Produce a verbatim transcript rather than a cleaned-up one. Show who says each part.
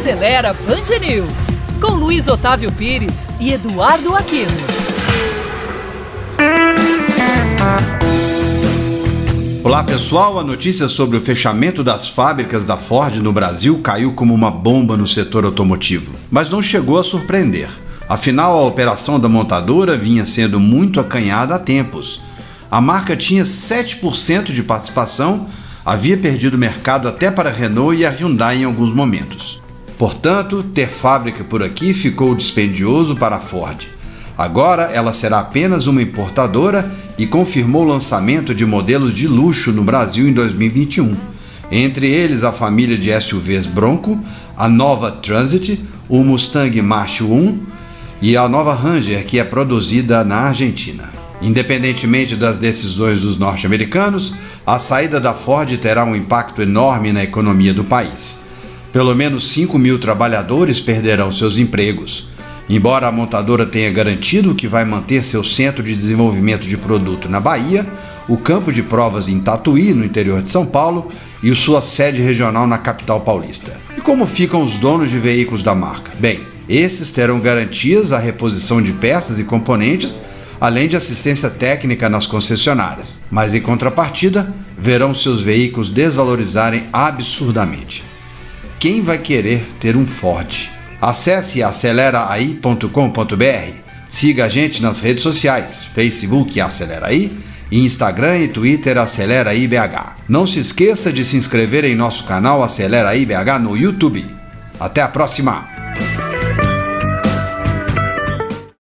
Speaker 1: Acelera Band News, com Luiz Otávio Pires e Eduardo Aquino.
Speaker 2: Olá pessoal, a notícia sobre o fechamento das fábricas da Ford no Brasil caiu como uma bomba no setor automotivo, mas não chegou a surpreender. Afinal, a operação da montadora vinha sendo muito acanhada há tempos. A marca tinha sete por cento de participação, havia perdido mercado até para a Renault e a Hyundai em alguns momentos. Portanto, ter fábrica por aqui ficou dispendioso para a Ford. Agora ela será apenas uma importadora e confirmou o lançamento de modelos de luxo no Brasil em dois mil e vinte e um. Entre eles a família de S U Vs Bronco, a nova Transit, o Mustang Mach um e a nova Ranger, que é produzida na Argentina. Independentemente das decisões dos norte-americanos, a saída da Ford terá um impacto enorme na economia do país. Pelo menos cinco mil trabalhadores perderão seus empregos. Embora a montadora tenha garantido que vai manter seu centro de desenvolvimento de produto na Bahia, o campo de provas em Tatuí, no interior de São Paulo, e sua sede regional na capital paulista. E como ficam os donos de veículos da marca? Bem, esses terão garantias à reposição de peças e componentes, além de assistência técnica nas concessionárias. Mas em contrapartida, verão seus veículos desvalorizarem absurdamente. Quem vai querer ter um Ford? Acesse acelera aí ponto com ponto b r, siga a gente nas redes sociais, Facebook Aceleraí e Instagram e Twitter Aceleraí B H. Não se esqueça de se inscrever em nosso canal Aceleraí B H no YouTube. Até a próxima!